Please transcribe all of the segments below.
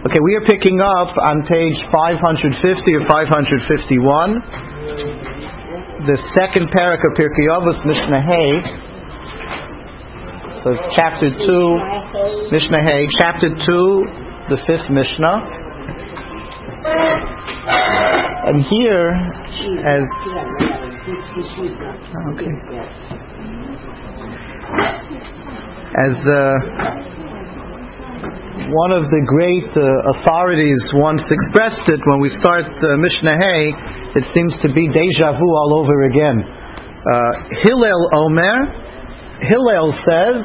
Okay, we are picking up on page 550 or 551, the second parak of Pirkei Avos, Mishnah Hey. So it's chapter 2, Mishnah Hey, chapter 2, the fifth Mishnah. And here, as one of the great authorities once expressed it, when we start Mishnah Hey, it seems to be deja vu all over again. Hillel says,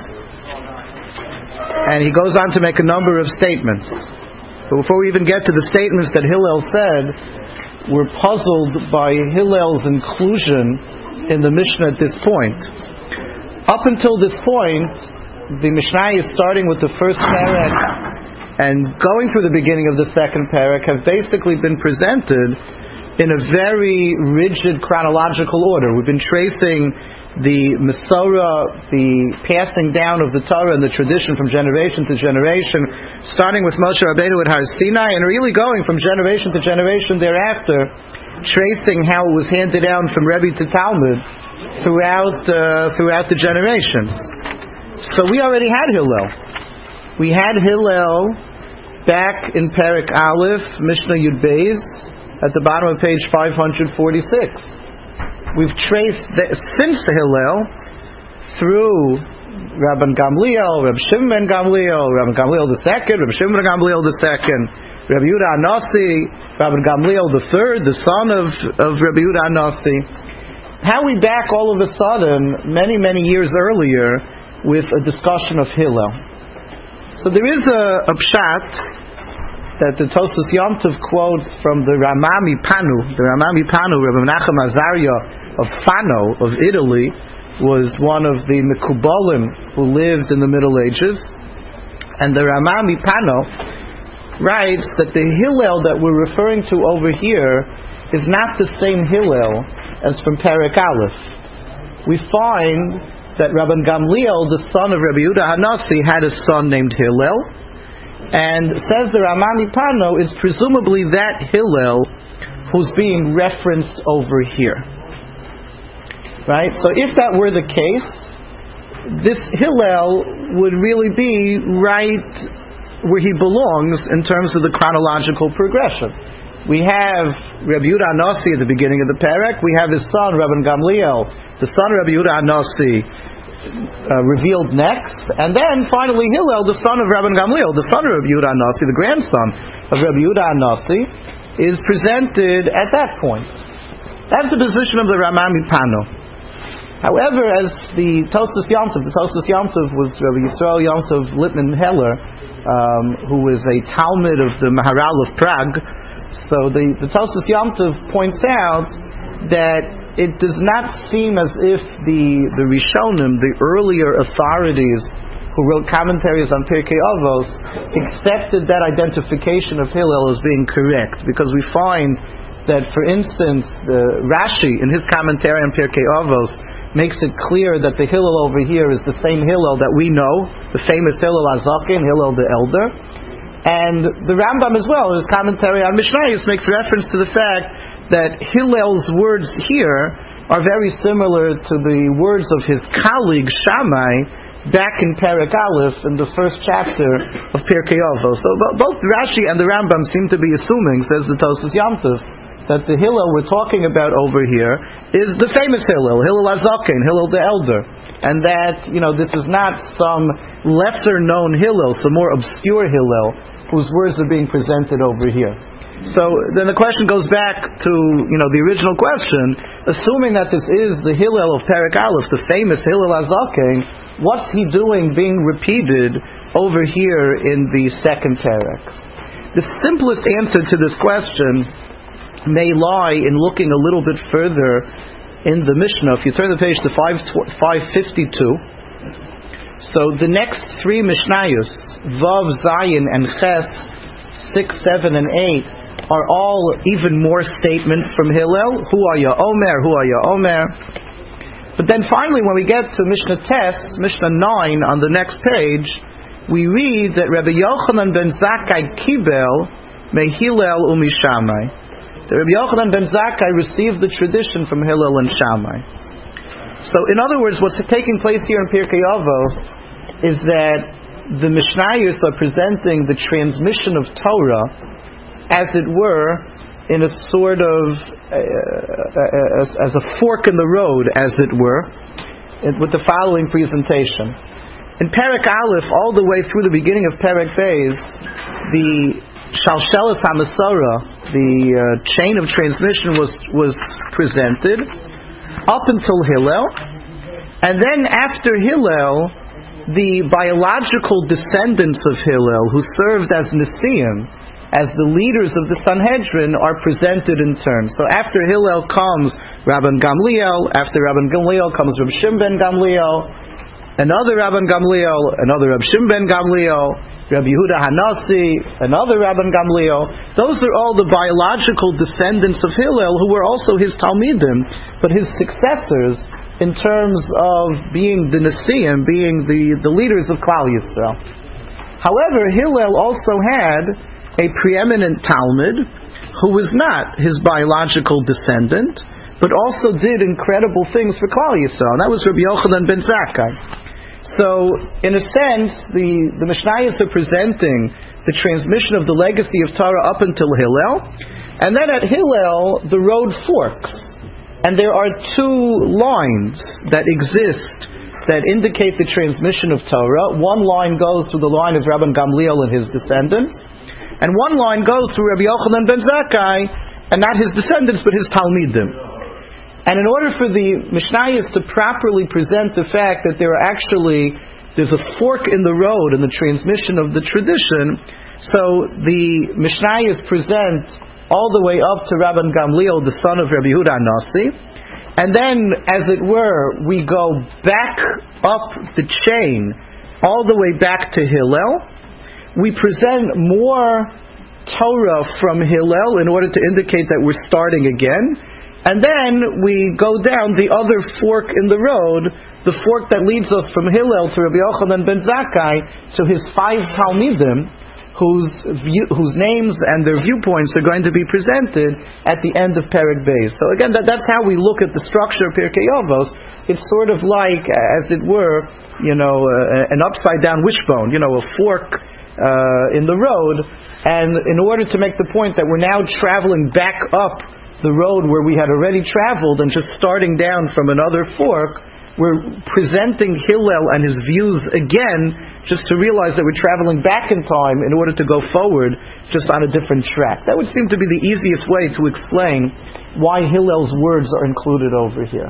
and he goes on to make a number of statements. But before we even get to the statements that Hillel said, we're puzzled by Hillel's inclusion in the Mishnah at this point. Up until this point, the Mishnah is starting with the first parak and going through the beginning of the second parak have basically been presented in a very rigid chronological order. We've been tracing the Masorah, the passing down of the Torah and the tradition from generation to generation, starting with Moshe Rabbeinu at Har Sinai, and really going from generation to generation thereafter, tracing how it was handed down from Rebbe to Talmud throughout the generations. So we already had Hillel. We had Hillel back in Parak Aleph, Mishnah Yud Beis, at the bottom of page 546. We've traced since Hillel through Rabban Gamliel, Reb Shimon ben Gamliel, Rabban Gamliel II, Reb Shimon ben Gamliel II, Rabbi Yehuda Hanasi, Rabban Gamliel III, the son of Rabbi Yehuda Hanasi. How we back all of a sudden, many years earlier, with a discussion of Hillel. So there is a pshat that the Tosfos Yom Tov quotes from the Rama Mipano. The Rama Mipano, Rabbi Menachem Azaria of Fano, of Italy, was one of the Mekubalim who lived in the Middle Ages. And the Rama Mipano writes that the Hillel that we're referring to over here is not the same Hillel as from Parak Aleph. We find that Rabban Gamliel, the son of Rabbi Yehuda Hanasi, had a son named Hillel, and says the Rama Mipano is presumably that Hillel who's being referenced over here. Right? So if that were the case, this Hillel would really be right where he belongs in terms of the chronological progression. We have Rabbi Yehuda Hanasi at the beginning of the parak. We have his son, Rabban Gamliel, the son of Rabbi Yehuda Hanasi, revealed next. And then finally Hillel, the son of Rabban Gamliel, the son of Rabbi Yehuda Hanasi, the grandson of Rabbi Yehuda Hanasi, is presented at that point. That's the position of the Rama Mipano. However, as the Tosfos Yom Tov was Rabbi Yisrael Yom Tov Lippman Heller, who was a Talmud of the Maharal of Prague. So the Tosfos Yom Tov points out that it does not seem as if the Rishonim, the earlier authorities who wrote commentaries on Pirkei Avos, accepted that identification of Hillel as being correct, because we find that, for instance, the Rashi in his commentary on Pirkei Avos makes it clear that the Hillel over here is the same Hillel that we know, the famous Hillel HaZaken, Hillel the Elder. And the Rambam as well, in his commentary on Mishnayos, makes reference to the fact that Hillel's words here are very similar to the words of his colleague Shammai back in Parak Aleph in the first chapter of Pirkei Avos. So both Rashi and the Rambam seem to be assuming, says the Tosfos Yom Tov, that the Hillel we're talking about over here is the famous Hillel, Hillel HaZaken, Hillel the Elder. And that, this is not some lesser known Hillel, some more obscure Hillel, whose words are being presented over here. So then the question goes back to, the original question, assuming that this is the Hillel of Parak Aleph, the famous Hillel HaZaken, what's he doing being repeated over here in the second parak? The simplest answer to this question may lie in looking a little bit further in the Mishnah. If you turn the page to 552, so the next three Mishnayos, Vav, Zayin, and Ches, 6, 7, and 8, are all even more statements from Hillel. Hu Aya Omer, Hu Aya Omer. But then finally, when we get to Mishnah Tes, Mishnah 9 on the next page, we read that Rabbi Yochanan ben Zakkai kibel me Hillel umi Shammai. That Rabbi Yochanan ben Zakkai received the tradition from Hillel and Shammai. So, in other words, what's taking place here in Pirkei Avos is that the Mishnayos are presenting the transmission of Torah, as it were, in a sort of as a fork in the road, as it were, with the following presentation. In Perek Aleph, all the way through the beginning of Perek Beis, the Shalshelas HaMasorah, the chain of transmission was presented up until Hillel, and then after Hillel, the biological descendants of Hillel, who served as Nesiim, as the leaders of the Sanhedrin, are presented in turn. So after Hillel comes Rabban Gamliel, after Rabban Gamliel comes Reb Shimon ben Gamliel, another Rabban Gamliel, another Reb Shimon ben Gamliel, Reb Yehuda Hanasi, another Rabban Gamliel. Those are all the biological descendants of Hillel, who were also his Talmidim, but his successors in terms of being the Nesiim, being the leaders of Klal Yisrael. However, Hillel also had a preeminent Talmud who was not his biological descendant, but also did incredible things for Klal Yisrael, and that was Rabbi Yochanan ben Zakkai. So, in a sense, the Mishnayos are presenting the transmission of the legacy of Torah up until Hillel, and then at Hillel, the road forks. And there are two lines that exist that indicate the transmission of Torah. One line goes through the line of Rabban Gamliel and his descendants, and one line goes through Rabbi Yochanan ben Zakkai, and not his descendants, but his Talmidim. And in order for the Mishnayos to properly present the fact that there's a fork in the road in the transmission of the tradition, so the Mishnayos present all the way up to Rabban Gamliel, the son of Rabbi Yehuda Hanasi, and then, as it were, we go back up the chain, all the way back to Hillel. We present more Torah from Hillel in order to indicate that we're starting again. And then we go down the other fork in the road, the fork that leads us from Hillel to Rabbi Yochanan ben Zakkai, to his 5 Talmidim, whose names and their viewpoints are going to be presented at the end of Perek Beis. So again, that's how we look at the structure of Pirkei Avos. It's sort of like, as it were, an upside down wishbone, a fork in the road. And in order to make the point that we're now traveling back up the road where we had already traveled and just starting down from another fork, we're presenting Hillel and his views again, just to realize that we're traveling back in time in order to go forward just on a different track. That would seem to be the easiest way to explain why Hillel's words are included over here.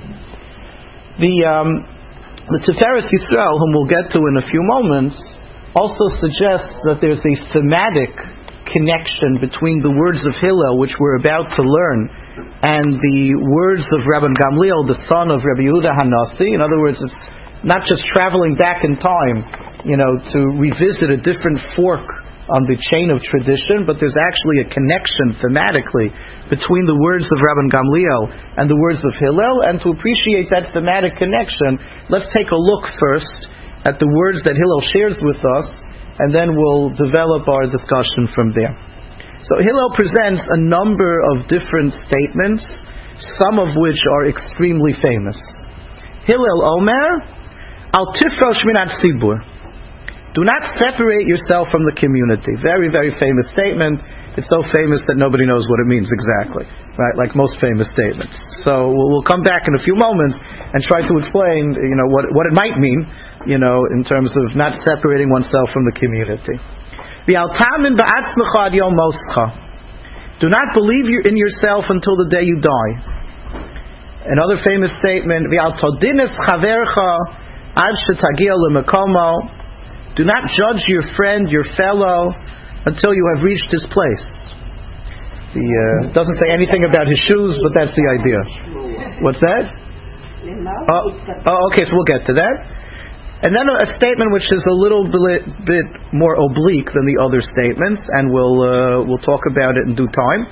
The Tiferes Yisrael, whom we'll get to in a few moments, also suggests that there's a thematic connection between the words of Hillel, which we're about to learn, and the words of Rabban Gamliel, the son of Rabbi Yehuda Hanasi. In other words, it's not just traveling back in time, to revisit a different fork on the chain of tradition, but there's actually a connection thematically between the words of Rabban Gamliel and the words of Hillel. And to appreciate that thematic connection, let's take a look first at the words that Hillel shares with us, and then we'll develop our discussion from there. So Hillel presents a number of different statements, some of which are extremely famous. Hillel Omer, Al tifrosh minat tzibur. Do not separate yourself from the community. Very, very famous statement. It's so famous that nobody knows what it means exactly, right? Like most famous statements. So we'll come back in a few moments and try to explain, what it might mean, in terms of not separating oneself from the community. Do not believe in yourself until the day you die. Another famous statement, do not judge your friend, your fellow, until you have reached his place. It doesn't say anything about his shoes, but that's the idea. What's that? Okay, so we'll get to that. And then a statement which is a little bit more oblique than the other statements, and we'll talk about it in due time.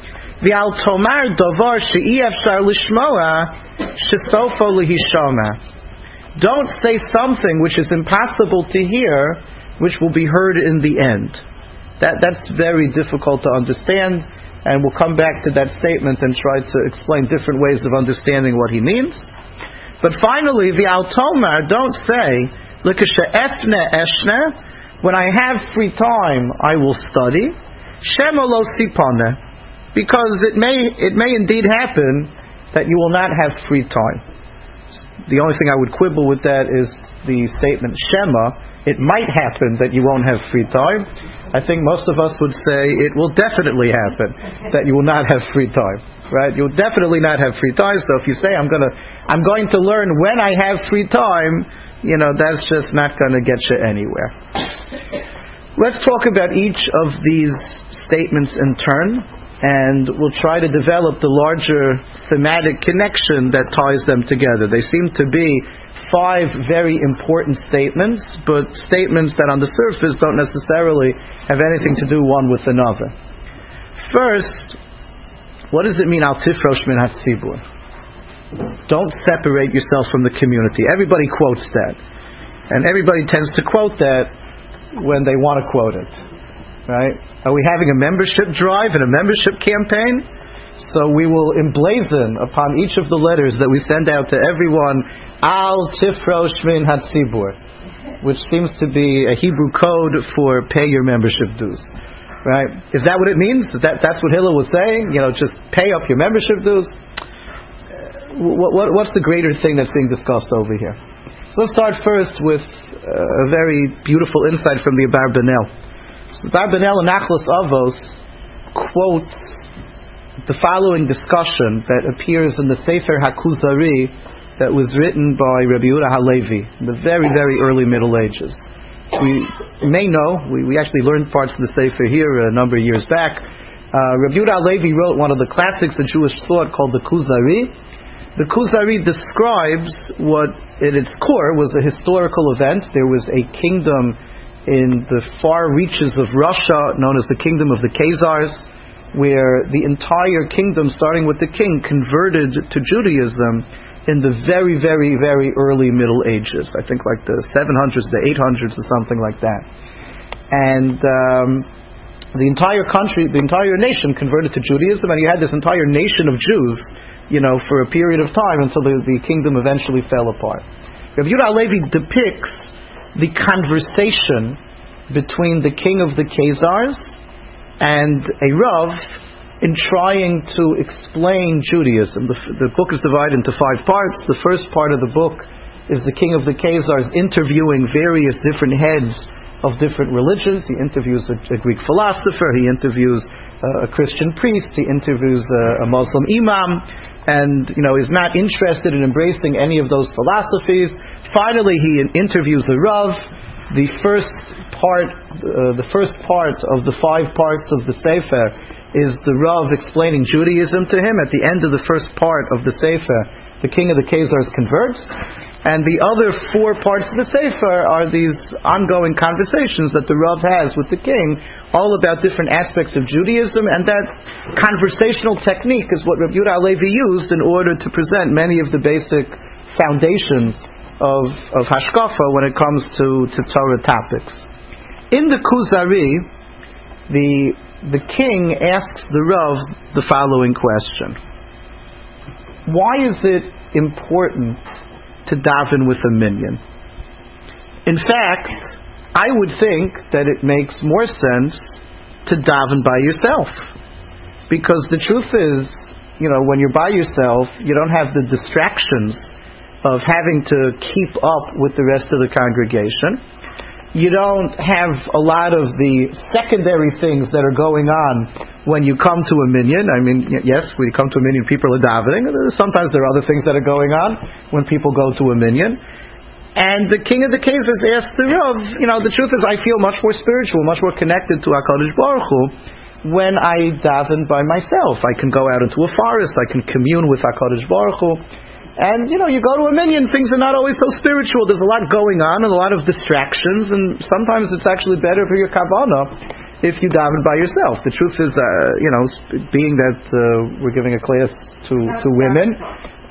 Don't say something which is impossible to hear, which will be heard in the end. That's very difficult to understand, and we'll come back to that statement and try to explain different ways of understanding what he means. But finally, the Altomar don't say, when I have free time, I will study. Shema lo sipane, because it may indeed happen that you will not have free time. The only thing I would quibble with that is the statement Shema. It might happen that you won't have free time. I think most of us would say it will definitely happen that you will not have free time. Right? You'll definitely not have free time. So if you say I'm going to learn when I have free time, that's just not going to get you anywhere. Let's talk about each of these statements in turn, and we'll try to develop the larger thematic connection that ties them together. They seem to be 5 very important statements, but statements that on the surface don't necessarily have anything to do one with another. First, what does it mean, Al tifrosh min hatzibur? Don't separate yourself from the community. Everybody quotes that. And everybody tends to quote that when they want to quote it. Right? Are we having a membership drive and a membership campaign? So we will emblazon upon each of the letters that we send out to everyone, Al tifrosh min hatzibur, which seems to be a Hebrew code for pay your membership dues. Right? Is that what it means? That's what Hillel was saying? Just pay up your membership dues? What's the greater thing that's being discussed over here? So let's start first with a very beautiful insight from the Abarbanel. So the Abarbanel in Achlos Avos quotes the following discussion that appears in the Sefer HaKuzari that was written by Rabbi Yehuda Halevi in the very, very early Middle Ages. We may know, we actually learned parts of the Sefer here a number of years back. Rabbi Yehuda Halevi wrote one of the classics of Jewish thought called the Kuzari. The Kuzari describes what at its core was a historical event. There was a kingdom in the far reaches of Russia known as the Kingdom of the Khazars, where the entire kingdom, starting with the king, converted to Judaism in the very, very, very early Middle Ages. I think like the 700s, the 800s, or something like that. And the entire country, the entire nation converted to Judaism, and you had this entire nation of Jews, for a period of time until the kingdom eventually fell apart. Rabbi Yehuda Halevi depicts the conversation between the king of the Khazars and a Rav in trying to explain Judaism. The book is divided into 5 parts. The first part of the book is the king of the Khazars interviewing various different heads of different religions. He interviews a Greek philosopher, he interviews a Christian priest, he interviews a Muslim imam, and is not interested in embracing any of those philosophies. Finally, he interviews a Rav. The first part of the 5 parts of the Sefer is the Rav explaining Judaism to him. At the end of the first part of the Sefer, the king of the Khazars converts, and the other 4 parts of the Sefer are these ongoing conversations that the Rav has with the king, all about different aspects of Judaism, and that conversational technique is what Rabbi Yehuda Halevi used in order to present many of the basic foundations of Hashkafa when it comes to Torah topics. In the Kuzari, the king asks the Rav the following question: why is it important to daven with a minyan? In fact, I would think that it makes more sense to daven by yourself, because the truth is, when you're by yourself, you don't have the distractions of having to keep up with the rest of the congregation. You don't have a lot of the secondary things that are going on when you come to a minyan. I mean, yes, when you come to a minyan, people are davening. Sometimes there are other things that are going on when people go to a minyan. And the king of the Khazars asked the Rav, the truth is I feel much more spiritual, much more connected to HaKadosh Baruch Hu when I daven by myself. I can go out into a forest, I can commune with HaKadosh Baruch Hu. And, you go to a minyan, things are not always so spiritual. There's a lot going on and a lot of distractions, and sometimes it's actually better for your kavanah if you daven by yourself. The truth is, being that we're giving a class to women,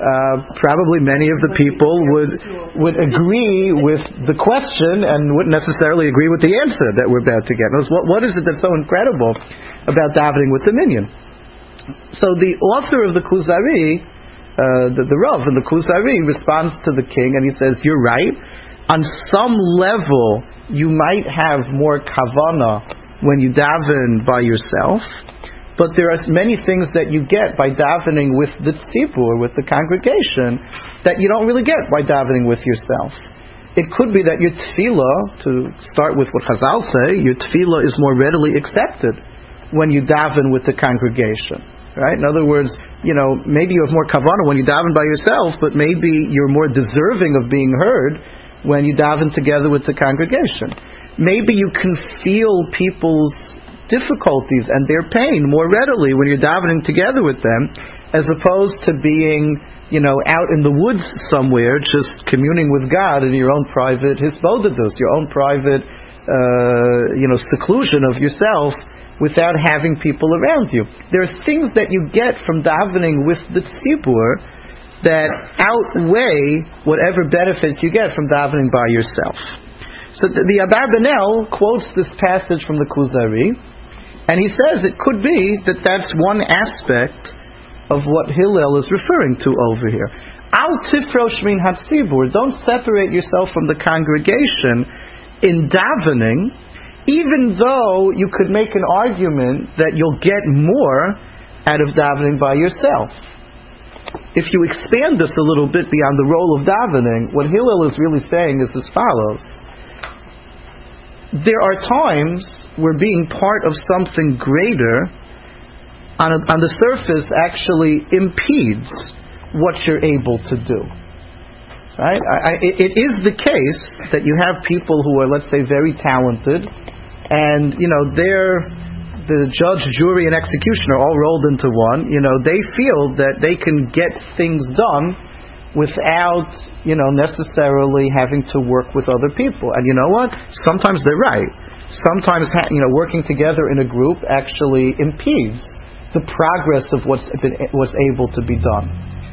probably many of the people would agree with the question and wouldn't necessarily agree with the answer that we're about to get. What is it that's so incredible about davening with the minyan? So the author of the Kuzari, the Rav in the Kuzari, responds to the king and he says, you're right. On some level, you might have more kavana when you daven by yourself, but there are many things that you get by davening with the tzibur, with the congregation, that you don't really get by davening with yourself. It could be that your tefillah, to start with what Chazal say, your tefillah is more readily accepted when you daven with the congregation. Right? In other words, maybe you have more kavanah when you daven by yourself, but maybe you're more deserving of being heard when you daven together with the congregation. Maybe you can feel people's difficulties and their pain more readily when you're davening together with them, as opposed to being, out in the woods somewhere, just communing with God in your own private hisbodedus, your own private, seclusion of yourself, without having people around you. There are things that you get from davening with the tzibur that outweigh whatever benefits you get from davening by yourself. So the Abarbanel quotes this passage from the Kuzari, and he says it could be that that's one aspect of what Hillel is referring to over here. Al tifrosh min hatzibur, don't separate yourself from the congregation in davening, even though you could make an argument that you'll get more out of davening by yourself. If you expand this a little bit beyond the role of davening, what Hillel is really saying is as follows. There are times where being part of something greater on the surface actually impedes what you're able to do. Right? It is the case that you have people who are, let's say, very talented, and the judge, jury, and executioner all rolled into one. They feel that they can get things done without necessarily having to work with other people. And you know what? Sometimes they're right. Sometimes working together in a group actually impedes the progress of what's able to be done.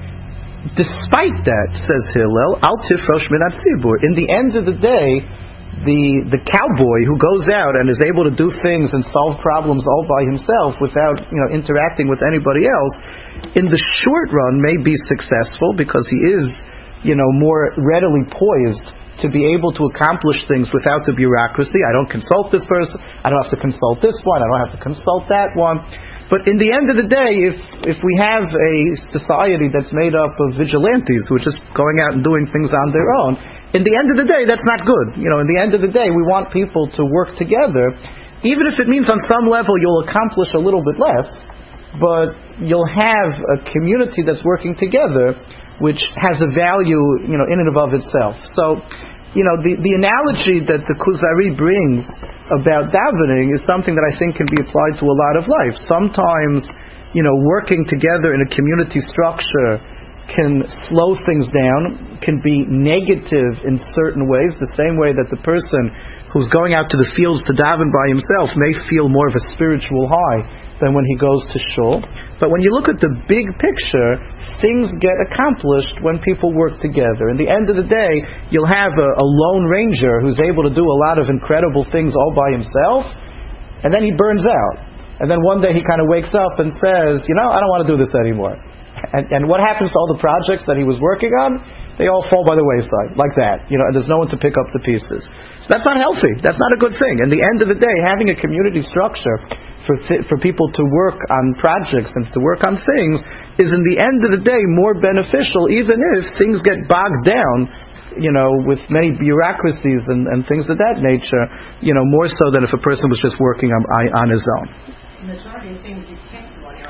Despite that, says Hillel, al tifrosh min hatzibur, in the end of the day, the cowboy who goes out and is able to do things and solve problems all by himself without interacting with anybody else, in the short run may be successful because he is more readily poised to be able to accomplish things without the bureaucracy. I don't consult this person, I don't have to consult this one, I don't have to consult that one. But in the end of the day, if we have a society that's made up of vigilantes who are just going out and doing things on their own, in the end of the day, that's not good. In the end of the day, we want people to work together, even if it means on some level you'll accomplish a little bit less, but you'll have a community that's working together, which has a value, in and above itself. So, the analogy that the Kuzari brings about davening is something that I think can be applied to a lot of life. Sometimes, working together in a community structure can slow things down, can be negative in certain ways, the same way that the person who's going out to the fields to daven by himself may feel more of a spiritual high than when he goes to shul. But when you look at the big picture, things get accomplished when people work together. In the end of the day, you'll have a lone ranger who's able to do a lot of incredible things all by himself, and then he burns out. And then one day he kind of wakes up and says, I don't want to do this anymore. And what happens to all the projects that he was working on? They all fall by the wayside, like that. And there's no one to pick up the pieces. So that's not healthy. That's not a good thing. In the end of the day, having a community structure for people to work on projects and to work on things is, in the end of the day, more beneficial, even if things get bogged down, with many bureaucracies and things of that nature, more so than if a person was just working on his own. The majority of things you can't do on your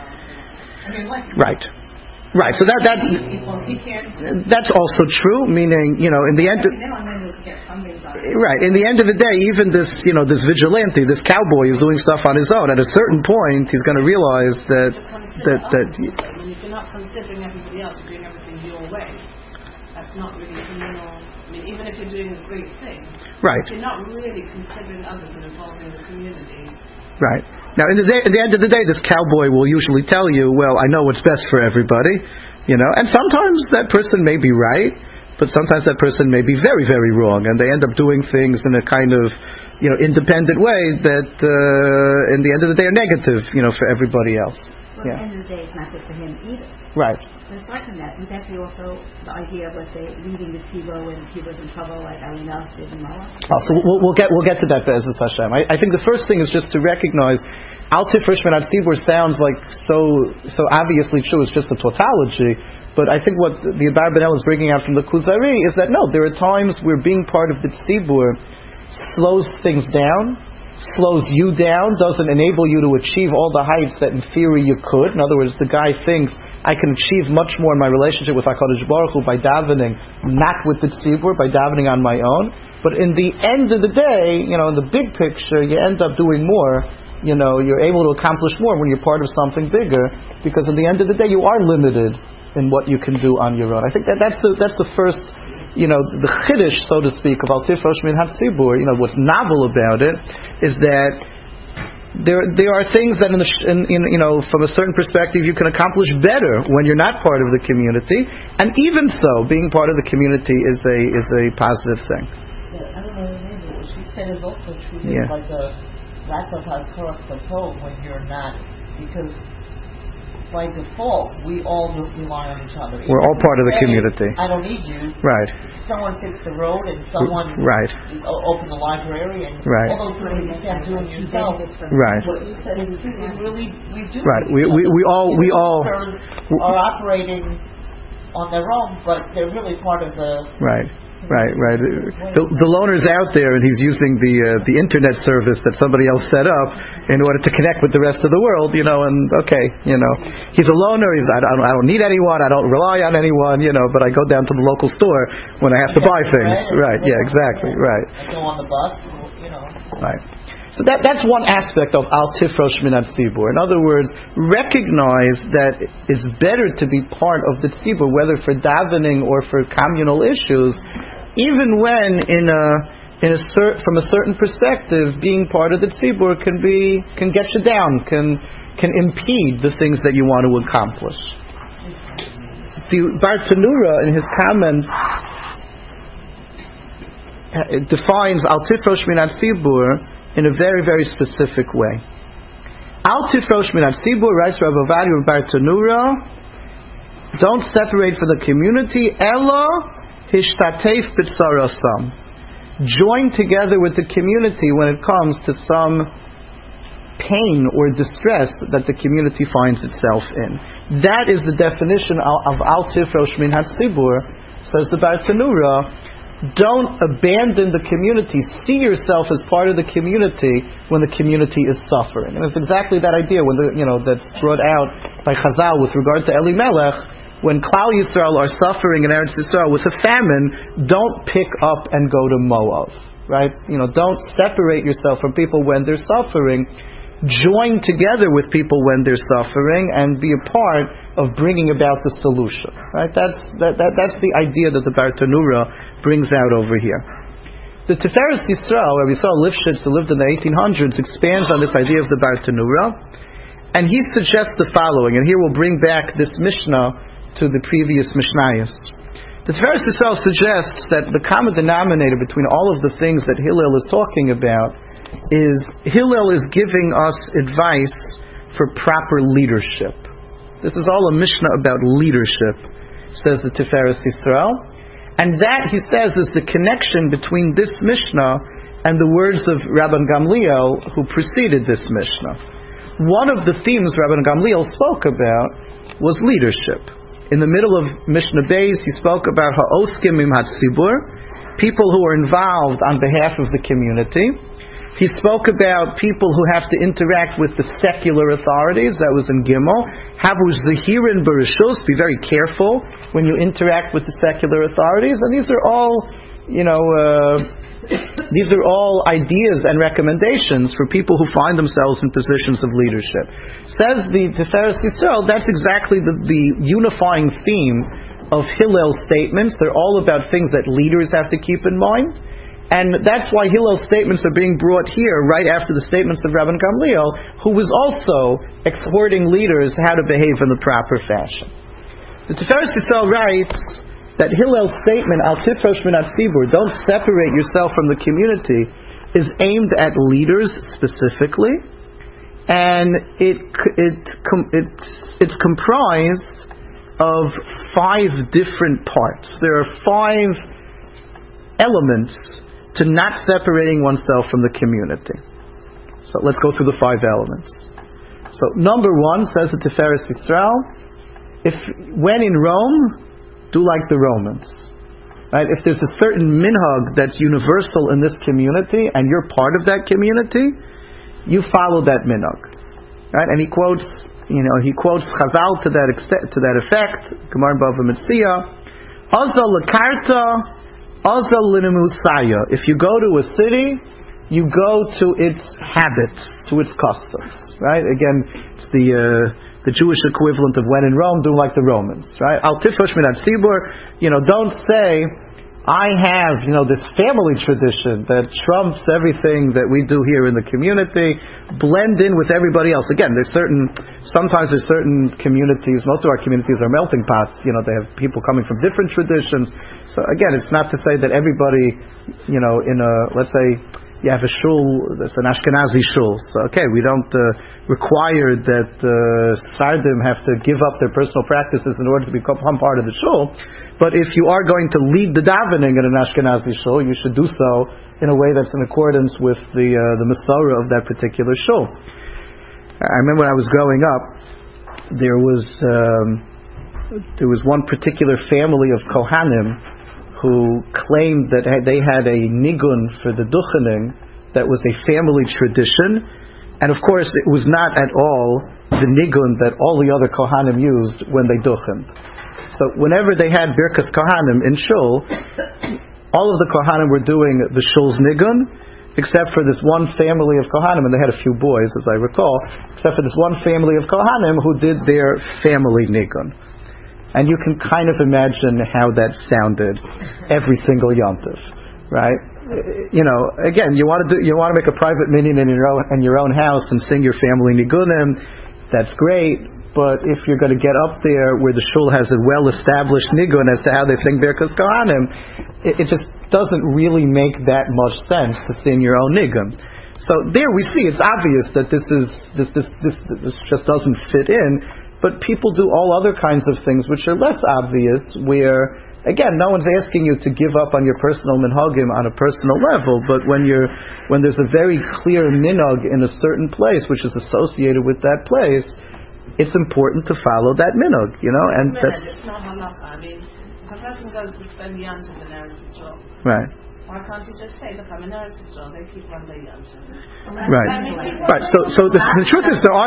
own. Right. Right, so that's also true. Meaning, in the end, right. In the end of the day, even this vigilante, this cowboy, is doing stuff on his own. At a certain point, he's going to realize that if you're not considering everybody else, you're doing everything your way. That's not really communal. Even if you're doing a great thing, right? If you're not really considering others and involving the community, Right. Now, at the end of the day, this cowboy will usually tell you, well, I know what's best for everybody, and sometimes that person may be right, but sometimes that person may be very, very wrong, and they end up doing things in a kind of, independent way that, in the end of the day, are negative, for everybody else. Well, at the end of the day, it's not good for him either. Right. But aside from that, would that be also the idea of, let's say, leaving the Tzibo when Tzibo's in trouble, like Alina did in Moab? So we'll get to that, Be'ezus Hashem. I think the first thing is just to recognize Al Tifrosh Min HaTzibur sounds like so obviously true. It's just a tautology. But I think what the Abarbanel is bringing out from the Kuzari is that no, there are times where being part of the Tzibur slows things down, slows you down, doesn't enable you to achieve all the heights that in theory you could. In other words, the guy thinks, I can achieve much more in my relationship with HaKadosh Baruch Hu by davening, not with the Tzibur, by davening on my own. But in the end of the day, in the big picture, you end up doing more. You're able to accomplish more when you're part of something bigger, because in the end of the day, you are limited in what you can do on your own. I think that's the first, the chiddush, so to speak, of Al Tifrosh Min HaTzibur. What's novel about it is that there are things that from a certain perspective you can accomplish better when you're not part of the community, and even so, being part of the community is a positive thing. Yeah, I don't know, maybe what she said is also true. Yeah. Like a lack of Hakaras Hatov when you're not, because by default we all rely on each other. We're all part of the community. I don't need you. Right. Someone fix the road and someone open the library and all those things you can't do it yourself. Right. What you said is true. We do. Right. We all are operating on their own, but they're really part of the. Right. The loaner's out there, and he's using the internet service that somebody else set up in order to connect with the rest of the world. He's a loner. I don't need anyone. I don't rely on anyone. But I go down to the local store when I have to buy things. Right? Yeah, exactly. Right. I go on the bus. Right. So that's one aspect of Al Tifrosh Min HaTzibur. In other words, recognize that it's better to be part of the tzibur, whether for davening or for communal issues, even when from a certain perspective, being part of the tzibur can get you down, can impede the things that you want to accomplish. The Bartanura in his comments defines Al Tifrosh Min HaTzibur in a very, very specific way. Al Tifrosh Min HaTzibur, writes Rav Ovadia Bartanura, don't separate from the community, Elo hishtatef b'tzarasam. Join together with the community when it comes to some pain or distress that the community finds itself in. That is the definition of Al Tifrosh Min HaTzibur, says the Bartanura. Don't abandon the community. See yourself as part of the community when the community is suffering. And it's exactly that idea that's brought out by Chazal with regard to Elimelech. When Klal Yisrael are suffering in Eretz Yisrael with a famine, don't pick up and go to Moab. Right? Don't separate yourself from people when they're suffering. Join together with people when they're suffering and be a part of bringing about the solution. Right? That's the idea that the Bartanura brings out over here. The Tiferes Yisrael, Rabbi Yisrael Lifshitz, who lived in the 1800s, expands on this idea of the Bartanura, and he suggests the following, and here we'll bring back this Mishnah to the previous Mishnayos. The Tiferes Yisrael suggests that the common denominator between all of the things that Hillel is talking about is Hillel is giving us advice for proper leadership. This is all a Mishnah about leadership, says the Tiferes Yisrael. And that, he says, is the connection between this Mishnah and the words of Rabban Gamliel who preceded this Mishnah. One of the themes Rabban Gamliel spoke about was leadership. In the middle of Mishnah Beis, he spoke about ha'oskim im hatzibur, people who are involved on behalf of the community. He spoke about people who have to interact with the secular authorities. That was in Gimel. Havu zahirin bereshus, be very careful when you interact with the secular authorities. And these are all, ideas and recommendations for people who find themselves in positions of leadership. Says the Tiferes Yisrael, that's exactly the unifying theme of Hillel's statements. They're all about things that leaders have to keep in mind. And that's why Hillel's statements are being brought here right after the statements of Rabban Gamliel, who was also exhorting leaders how to behave in the proper fashion. The Tiferes Yisrael writes that Hillel's statement, Al tifrosh min hatzibur, don't separate yourself from the community, is aimed at leaders specifically, and it's comprised of 5 different parts. There are 5 elements to not separating oneself from the community. So let's go through the 5 elements. So number 1 says the Tiferes Yisrael, when in Rome, do like the Romans. Right? If there's a certain minhag that's universal in this community and you're part of that community, you follow that minhag. Right? And he quotes Chazal to that effect. Gemara Bava Metzia, Azal lekarta, Azal linemusaya. If you go to a city, you go to its habits, to its customs. Right? Again, it's the Jewish equivalent of when in Rome, do like the Romans. Right? Al tifrosh min hatzibur. Don't say, I have, this family tradition that trumps everything that we do here in the community. Blend in with everybody else. Again, sometimes there's certain communities, most of our communities are melting pots. They have people coming from different traditions. So again, it's not to say that everybody, let's say, you have a shul that's an Ashkenazi shul. So we don't require that Sardim have to give up their personal practices in order to become part of the shul. But if you are going to lead the davening in an Ashkenazi shul, you should do so in a way that's in accordance with the Masorah of that particular shul. I remember when I was growing up, there was one particular family of Kohanim who claimed that they had a nigun for the duchening that was a family tradition, and of course it was not at all the nigun that all the other Kohanim used when they duchened. So whenever they had Birkas Kohanim in shul, all of the Kohanim were doing the shul's nigun, except for this one family of Kohanim, and they had a few boys, as I recall, except for this one family of Kohanim who did their family nigun. And you can kind of imagine how that sounded every single Yom Tov, right? Again, you want to make a private minyan in your own house and sing your family nigunim. That's great, but if you're going to get up there where the shul has a well-established nigun as to how they sing Birkas Kohanim, it just doesn't really make that much sense to sing your own nigun. So there we see it's obvious that this just doesn't fit in. But people do all other kinds of things which are less obvious, where, again, no one's asking you to give up on your personal minhagim on a personal level, but when there's a very clear minhag in a certain place which is associated with that place, it's important to follow that minhag, and that's... It's not halacha. I mean, if a person goes to spend Yom Tov in Eretz Yisrael, right. why can't you just say, look, I'm in Eretz Yisrael, they keep on their Yom Tov. Right. So the truth is there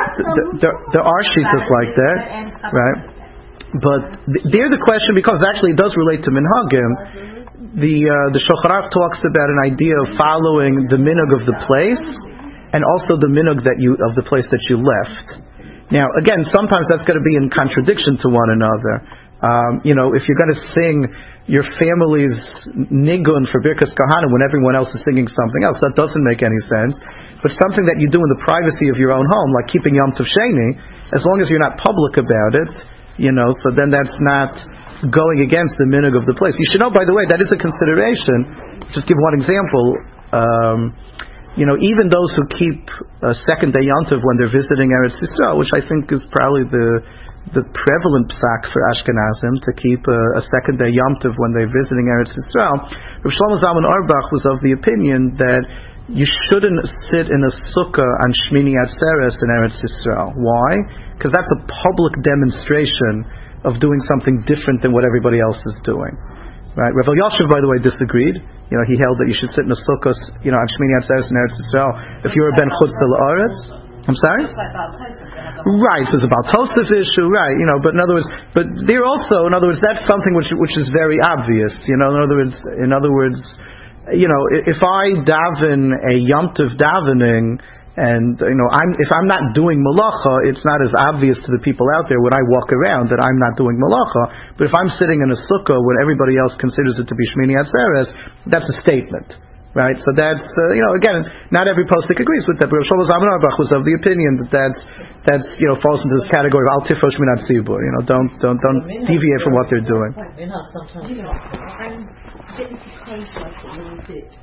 are shittas like that, right? But there the question, because actually it does relate to minhagim, the Shulchan Aruch talks about an idea of following the minhag of the place and also the minhag of the place that you left. Now, again, sometimes that's going to be in contradiction to one another. If you're going to sing your family's nigun for Birkas Kohanim when everyone else is singing something else, that doesn't make any sense. But something that you do in the privacy of your own home, like keeping Yom Tov Sheni, as long as you're not public about it, so then that's not going against the minhag of the place. You should know, by the way, that is a consideration. Just give one example. Even those who keep a second day Yom Tov when they're visiting Eretz Yisrael, which I think is probably the prevalent psak for Ashkenazim, to keep a second day Yom Tov when they're visiting Eretz Yisrael. Rav Shlomo Zalman Auerbach was of the opinion that you shouldn't sit in a sukkah on Shmini Atzeres in Eretz Yisrael. Why? Because that's a public demonstration of doing something different than what everybody else is doing. Right? Rav Elyashiv, by the way, disagreed. He held that you should sit in a sukkah, on Shmini Atzeres in Eretz Yisrael if you were ben chutz l'Aretz. I'm sorry? Right, so it's about Tosef issue, right, but in other words, that's something which is very obvious, in other words, if I daven a Yom Tov davening And if I'm not doing malacha, it's not as obvious to the people out there when I walk around that I'm not doing malacha. But if I'm sitting in a sukkah when everybody else considers it to be Shmini Atzeres, that's a statement, right? So that's again, not every postic agrees with that. But Rav Shlomo Zalman Auerbach was of the opinion that that's falls into this category of Al Tifrosh Minat Tzibur. Don't deviate from what they're doing. I'm getting to place like a little bit,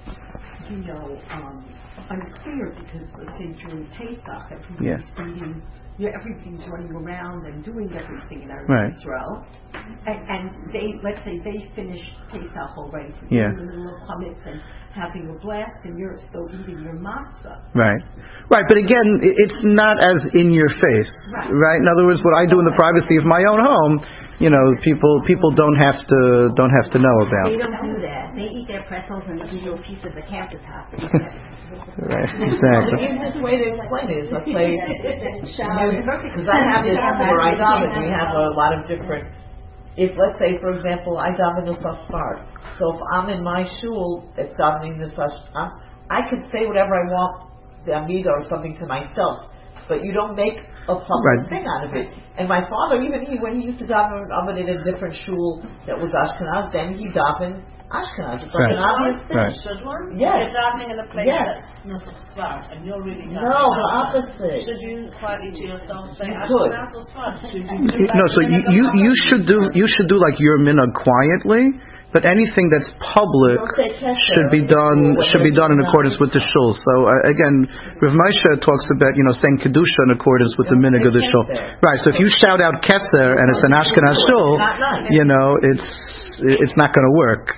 unclear because let's say during Pesach, everybody's eating, everybody's running around and doing everything in Eretz Yisrael, and let's say they finish Pesach already, so you're in the middle of chametz and having a blast, and you're still eating your matzah. Right. But again, it's not as in your face, right? In other words, what I do in the privacy of my own home, people don't have to know about. They don't do that. They eat their pretzels and give you a piece of the countertop. Right, exactly. The easiest way to explain it is, let's say, because I have this where I daven, we have a lot of different. If, let's say, for example, I daven the Safar, so if I'm in my shul that's davening the Safar, I could say whatever I want, the Amida or something to myself, but you don't make a public thing out of it. And my father, even when he used to daven in a different shul that was Ashkenaz, then he davened Ashkenaz. It's like an obvious thing. Should one? Yes. You're davening in a place that's Nusach Sfard, and you're really davening. No, the opposite. Should you quietly to yourself say Ashkenaz or Sfard? So you should do like your minhag quietly. But anything that's public should be done in accordance with the shul. So again, Rav Moshe talks about saying kedusha in accordance with the minhag of the shul. Right. So if you shout out keser and it's an Ashkenaz shul, it's not going to work.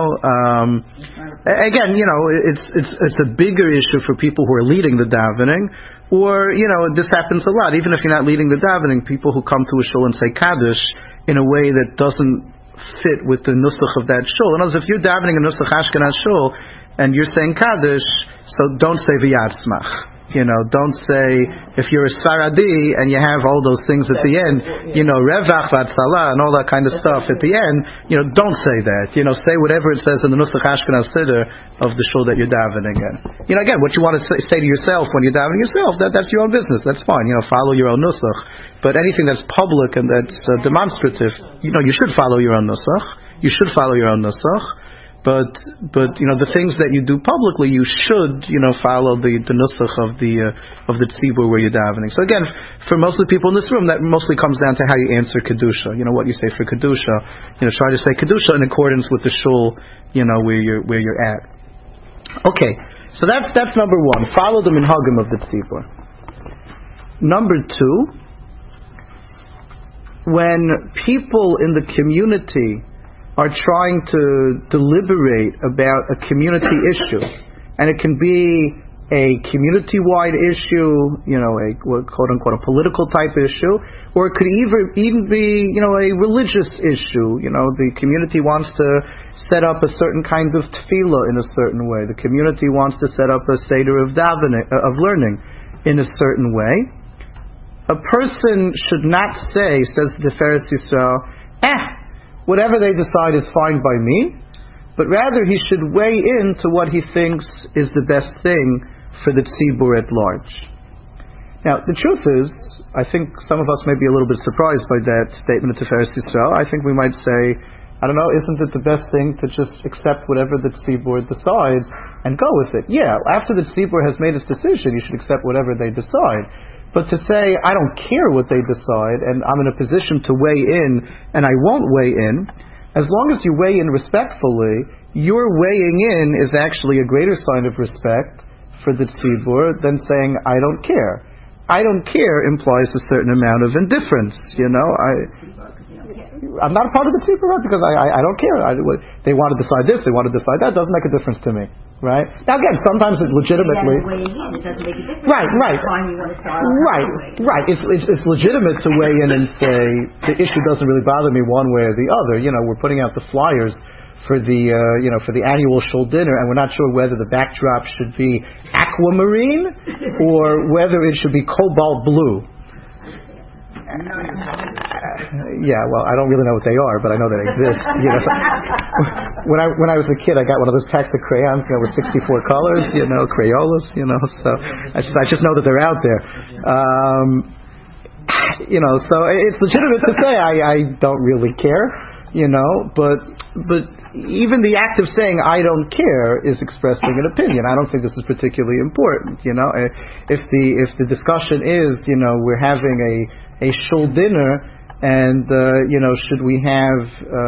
Again, it's a bigger issue for people who are leading the davening. Or this happens a lot. Even if you're not leading the davening, people who come to a shul and say kaddish in a way that doesn't fit with the nusach of that shul. In other words, if you're davening a nusach Ashkenaz shul and you're saying kaddish, so don't say v'yatzmach. Don't say, if you're a Saradi and you have all those things at the end, revach v'atzalah and all that kind of stuff at the end, don't say that. Say whatever it says in the nusach Ashkenaz siddur of the shul that you're davening in. Again, what you want to say to yourself when you're davening yourself, that's your own business. That's fine. Follow your own nusach. But anything that's public and that's demonstrative, you should follow your own nusach. You should follow your own nusach. But the things that you do publicly, you should follow the nusach of the tzibur where you're davening. So again, for most of the people in this room, that mostly comes down to how you answer kedusha. What you say for kedusha. Try to say kedusha in accordance with the shul, where you're at. Okay, so that's number one. Follow the minhagim of the tzibur. Number two, when people in the community are trying to deliberate about a community issue, and it can be a community-wide issue, a quote-unquote a political type issue, or it could even be, a religious issue. The community wants to set up a certain kind of tefillah in a certain way. The community wants to set up a seder of davening, of learning in a certain way. A person should not say, says the Tiferes Yisrael, whatever they decide is fine by me, but rather he should weigh in to what he thinks is the best thing for the tzibur at large. Now, the truth is, I think some of us may be a little bit surprised by that statement of Tiferes Yisrael. I think we might say, I don't know, isn't it the best thing to just accept whatever the tzibur decides and go with it? Yeah, after the tzibur has made its decision, you should accept whatever they decide. But to say, I don't care what they decide, and I'm in a position to weigh in, and I won't weigh in, as long as you weigh in respectfully, your weighing in is actually a greater sign of respect for the tzibur than saying, I don't care. I don't care implies a certain amount of indifference, I'm not a part of the tzibur because I don't care. They want to decide this, they want to decide that, doesn't make a difference to me. Right? Now again, sometimes it legitimately. It doesn't make a difference. Right. It's legitimate to weigh in and say the issue doesn't really bother me one way or the other. We're putting out the flyers for the for the annual shul dinner, and we're not sure whether the backdrop should be aquamarine or whether it should be cobalt blue. Yeah, well, I don't really know what they are, but I know they exist. When I was a kid, I got one of those packs of crayons, with 64 colors, Crayolas, so I just know that they're out there. So it's legitimate to say I don't really care, but even the act of saying I don't care is expressing an opinion. I don't think this is particularly important. If the discussion is, we're having a shul dinner, and should we have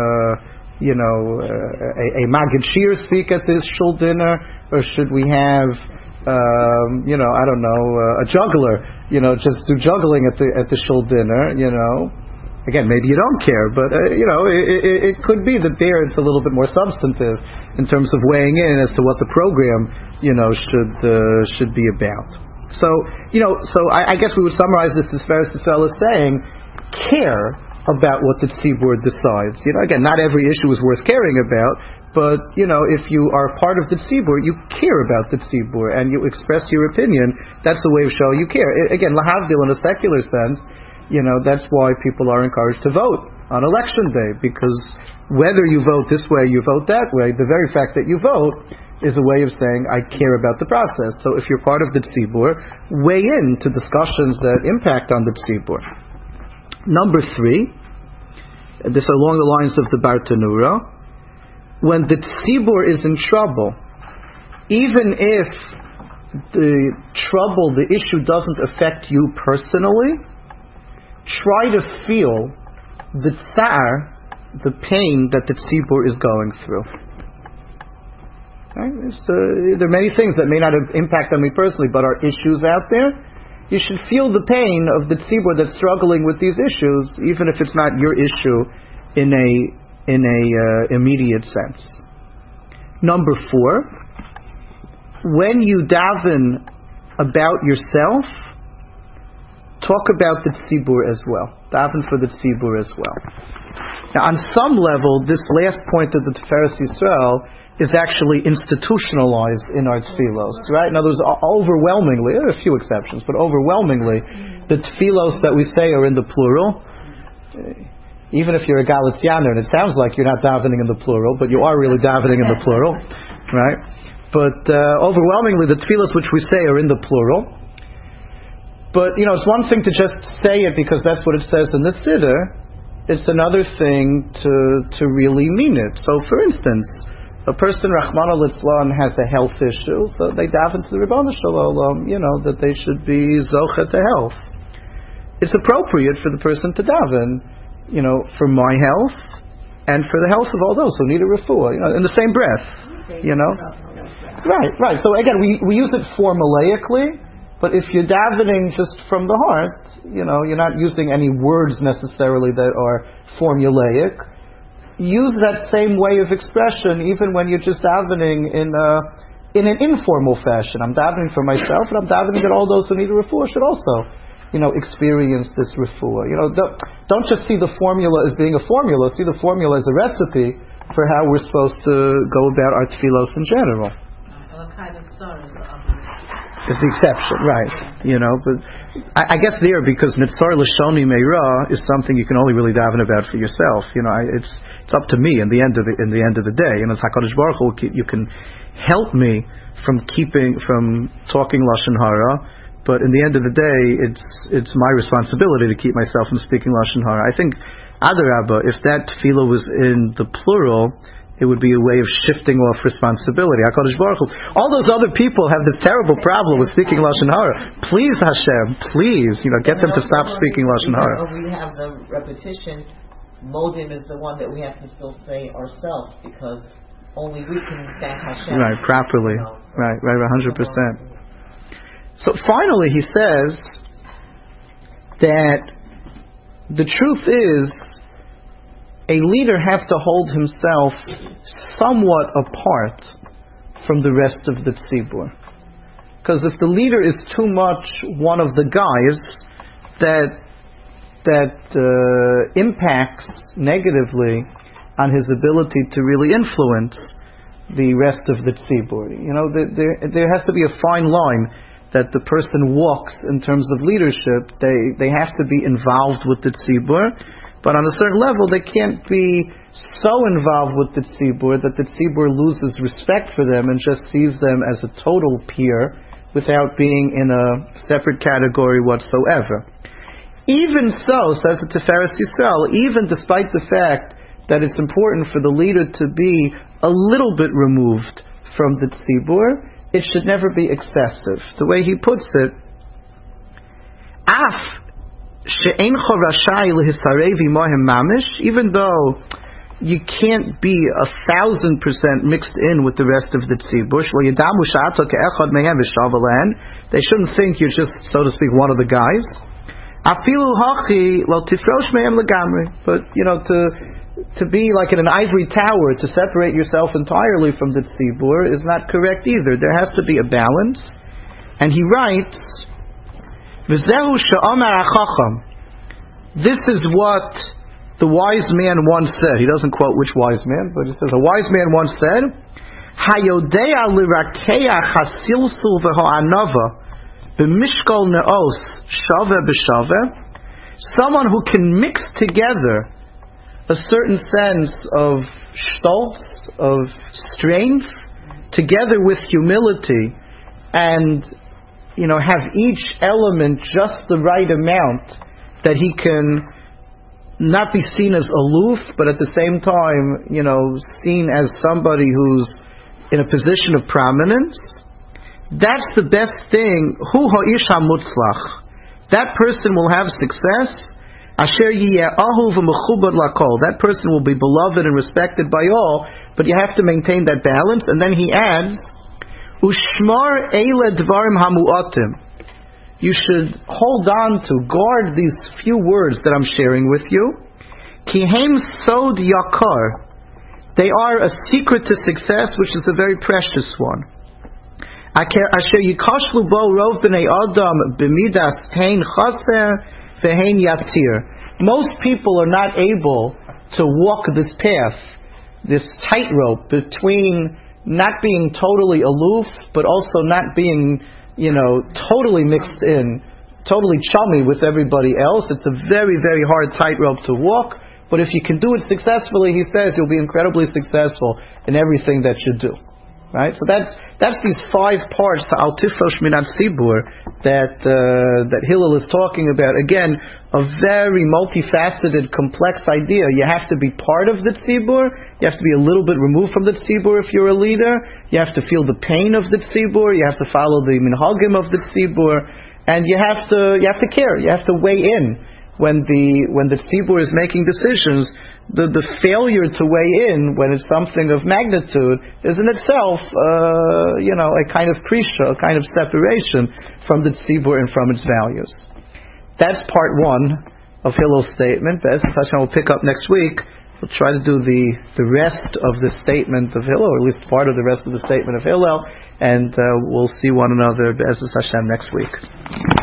a Maggid Shir speak at this shul dinner, or should we have I don't know, a juggler, just do juggling at the shul dinner, Again, maybe you don't care, but it could be that there it's a little bit more substantive in terms of weighing in as to what the program, should be about. So, I guess we would summarize this as Tiferes Yisrael is saying, care about what the tzibur decides. Again, not every issue is worth caring about, but if you are part of the tzibur, you care about the tzibur and you express your opinion. That's the way of showing you care. Again, lahavdil in a secular sense. That's why people are encouraged to vote on election day, because whether you vote this way, you vote that way, the very fact that you vote is a way of saying, I care about the process. So if you're part of the tzibur, weigh in to discussions that impact on the tzibur. Number 3, this along the lines of the Bartanura, when the tzibur is in trouble, even if the issue doesn't affect you personally, try to feel the tsar, the pain that the tzibur is going through. Right? There are many things that may not have impact on me personally, but are issues out there. You should feel the pain of the tzibur that's struggling with these issues, even if it's not your issue in a immediate sense. Number 4, when you daven about yourself, talk about the tzibur as well. Daven for the tzibur as well. Now, on some level, this last point of the Tiferes Yisrael is actually institutionalized in our tefillos, right? In other words, overwhelmingly, there are a few exceptions, but overwhelmingly, the tefillos that we say are in the plural. Even if you're a Galicianer, and it sounds like you're not davening in the plural, but you are really davening in the plural, right? But overwhelmingly, the tefillos which we say are in the plural. But, it's one thing to just say it because that's what it says in the Siddur. It's another thing to really mean it. So, for instance, a person, Rahman al-Islam, has a health issue, so they daven to the Ribbon Shalom, that they should be zocha to health. It's appropriate for the person to daven, for my health and for the health of all those who need a refuah, in the same breath, Right. So again, we use it formulaically. But if you're davening just from the heart, you're not using any words necessarily that are formulaic. Use that same way of expression even when you're just davening in an informal fashion. I'm davening for myself, and I'm davening that all those who need a refuah should also, experience this refuah. Don't just see the formula as being a formula. See the formula as a recipe for how we're supposed to go about our tefillos in general. What kind of sorrow is the It's the exception, right? But I guess there, because Nitzar Lashoni Meira is something you can only really daven about for yourself. It's up to me in the end of the day. It's Hakadosh Baruch Hu, you can help me from talking Lashon Hara, but in the end of the day, it's my responsibility to keep myself from speaking Lashon Hara. I think Adarabba, if that tefillah was in the plural, it would be a way of shifting off responsibility. HaKadosh Baruch Hu. All those other people have this terrible problem with speaking Lashon Hara. Please, Hashem, please, get them to stop speaking Lashon Hara. We have the repetition. Modim is the one that we have to still say ourselves, because only we can thank Hashem. Right, properly. Right, 100%. So finally, he says that the truth is, a leader has to hold himself somewhat apart from the rest of the tzibur. Because if the leader is too much one of the guys that impacts negatively on his ability to really influence the rest of the tzibur. There has to be a fine line that the person walks in terms of leadership. They have to be involved with the tzibur, but on a certain level they can't be so involved with the tzibur that the tzibur loses respect for them and just sees them as a total peer without being in a separate category whatsoever. Even so, says the Tiferes Yisrael, even despite the fact that it's important for the leader to be a little bit removed from the tzibur, it should never be excessive. The way he puts it, Af she'encho rashai lehisarevi mohem mamish, even though you can't be 1,000% mixed in with the rest of the tzibur, they shouldn't think you're just, so to speak, one of the guys. But to be like in an ivory tower, to separate yourself entirely from the tzibur is not correct either. There has to be a balance. And he writes, this is what the wise man once said. He doesn't quote which wise man, but he says, a wise man once said, Hayodea lirakeach hasilsul v'ho'anava b'mishkol ne'os shave b'shave, someone who can mix together a certain sense of stolz, of strength, together with humility, and have each element just the right amount, that he can not be seen as aloof, but at the same time, seen as somebody who's in a position of prominence. That's the best thing. Hu ha'ish hamutzlach. That person will have success. Asher yiyeh ahuv v'mechubad lakol. That person will be beloved and respected by all, but you have to maintain that balance. And then he adds, Ushmar eile dvarim hamu'atim. You should hold on to, guard these few words that I'm sharing with you. Ki heim sod yakar. They are a secret to success, which is a very precious one. Asher yikashlu bo rov b'nei adam b'midas hein chaser v'hein yatir. Most people are not able to walk this path, this tightrope between not being totally aloof, but also not being, totally mixed in, totally chummy with everybody else. It's a very, very hard tightrope to walk. But if you can do it successfully, he says, you'll be incredibly successful in everything that you do. Right? So that's these 5 parts to Al Tifrosh Minat Tzibur that Hillel is talking about. Again, a very multifaceted, complex idea. You have to be part of the Tzibur. You have to be a little bit removed from the Tzibur if you're a leader. You have to feel the pain of the Tzibur. You have to follow the minhagim of the Tzibur, and you have to care. You have to weigh in when the tzibur is making decisions. The failure to weigh in when it's something of magnitude is in itself, a kind of krisha, a kind of separation from the tzibur and from its values. That's part 1 of Hillel's statement. Be'ez Hashem, we'll pick up next week. We'll try to do the rest of the statement of Hillel, or at least part of the rest of the statement of Hillel, and we'll see one another Be'ez Hashem next week.